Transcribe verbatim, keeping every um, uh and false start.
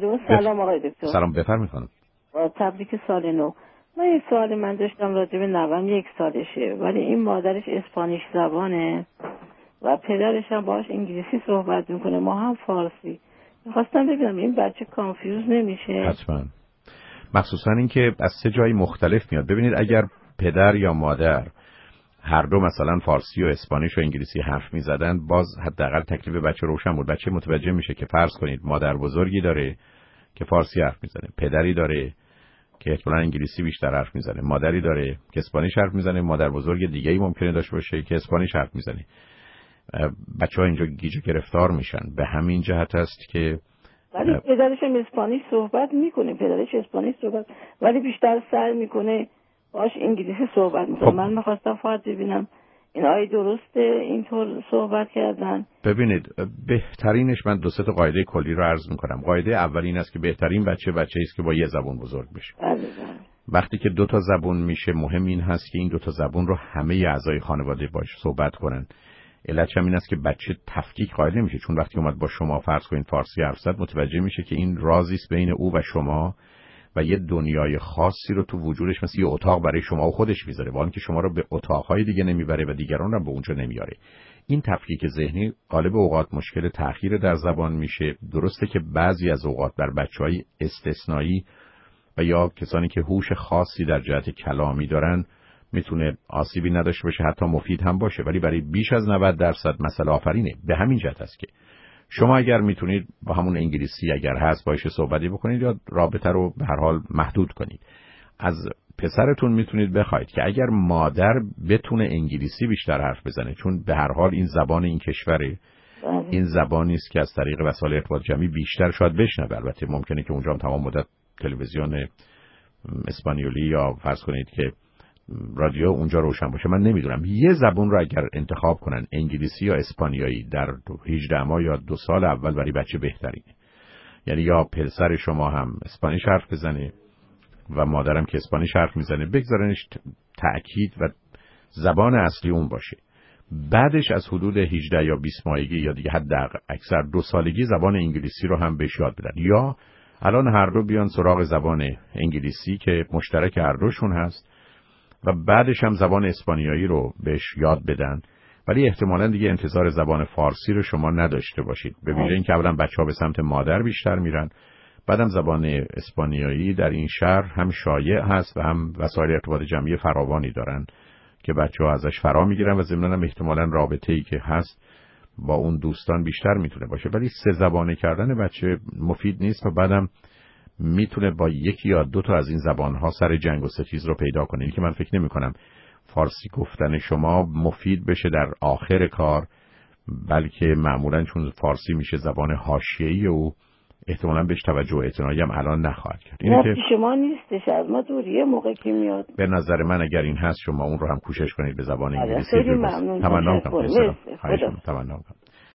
بله سلام آقای دکتر. سلام بفرمایید خانم. تبریک سال نو. من این سوال من داشتم راجع به نوام یک سالشه ولی این مادرش اسپانیش زبانه و پدرش هم باهاش انگلیسی صحبت میکنه، ما هم فارسی. میخواستم ببینم این بچه کانفیوز نمیشه؟ حتما، مخصوصا اینکه از سه جای مختلف میاد. ببینید اگر پدر یا مادر هر دو مثلا فارسی و اسپانیش و انگلیسی حرف میزدن، باز حداقل تکلیف بچه روشن بود. بچه متوجه میشه که فرض کنید مادر بزرگی داره که فارسی حرف میزنه، پدری داره که احتمالاً انگلیسی بیشتر حرف میزنه، مادری داره که اسپانیش حرف میزنه، مادر بزرگ دیگه‌ای ممکنه داشته باشه که اسپانیش حرف میزنه. بچه‌ها اینجا گیج گرفتار میشن. به همین جهت است که ولی پدرش هم اسپانیش صحبت میکنه، پدرش اسپانیش صحبت ولی بیشتر سعی میکنه باش انگلیسی صحبت میکنه. خب. من میخواستم فقط ببینم این آیه درسته اینطور صحبت کردن؟ ببینید بهترینش، من دو سه تا قاعده کلی رو عرض میکنم. قاعده اول این است که بهترین بچه بچه‌ای است که با یه زبان بزرگ بشه. بله. وقتی که دو تا زبان میشه، مهم این هست که این دو تا زبان رو همه اعضای خانواده باش صحبت کنن. علتش هم این است که بچه تفکیک قائل نمیشه، چون وقتی اومد با شما فرض کنید فارسی حرف زد، متوجه میشه که این رازی است بین او و شما و یه دنیای خاصی رو تو وجودش مثل یه اتاق برای شما و خودش میذاره، ولی که شما رو به اتاقهای دیگه نمیبره و دیگران رو به اونجا نمیاره. این تفکیک ذهنی غالب اوقات مشکل تأخیر در زبان میشه. درسته که بعضی از اوقات بر بچهای استثنایی و یا کسانی که هوش خاصی در جهت کلامی دارن میتونه آسیبی نداشته باشه، حتی مفید هم باشه، ولی برای بیش از نود درصد مسئله آفرینه. به همین جهت است که شما اگر میتونید با همون انگلیسی اگر هست باشه صحبتی بکنید یا رابطه رو به هر حال محدود کنید. از پسرتون میتونید بخواید که اگر مادر بتونه انگلیسی بیشتر حرف بزنه، چون به هر حال این زبان این کشوره، این زبانی است که از طریق وسایل ارتباط جمعی بیشتر شاید بشنوه. البته ممکنه که اونجا هم تمام مدت تلویزیون اسپانیولی یا فرض کنید که رادیو اونجا روشن باشه، من نمیدونم. یه زبون رو اگر انتخاب کنن، انگلیسی یا اسپانیایی، در هجده ماه یا دو سال اول برای بچه بهترینه. یعنی یا پسر شما هم اسپانیش حرف بزنه و مادرم که اسپانیش حرف میزنه، بگذارنش تأکید و زبان اصلی اون باشه. بعدش از حدود هجده یا بیست ماهگی یا دیگه حد اکثر دو سالگی زبان انگلیسی رو هم بهش یاد بدن، یا الان هر دو بیان سراغ زبان انگلیسی که مشترک هر دوشون هست و بعدش هم زبان اسپانیایی رو بهش یاد بدن. ولی احتمالاً دیگه انتظار زبان فارسی رو شما نداشته باشید، به ویژه اینکه اولا بچه‌ها به سمت مادر بیشتر میرن، بعدم زبان اسپانیایی در این شهر هم شایع هست و هم وسایل ارتباط جمعی فراوانی دارن که بچه‌ها ازش فرا میگیرن و ضمناً هم احتمالاً رابطه‌ای که هست با اون دوستان بیشتر میتونه باشه. ولی سه زبانه کردن بچه مفید نیست و بعدم میتونه با یکی یا دو تا از این زبان‌ها سر جنگ و ستیز رو پیدا کنه. این که من فکر نمی‌کنم فارسی گفتن شما مفید بشه در آخر کار، بلکه معمولاً چون فارسی میشه زبان حاشیه‌ای او، احتمالاً بهش توجه و اعتنایی هم الان نخواهد کرد. اینه که شما نیستش، از ما دوریه موقع که میاد. به نظر من اگر این هست شما اون رو هم کوشش کنید به زبان انگلیسی. خیلی ممنون. تمنا می‌کنم. تمنا می‌کنم.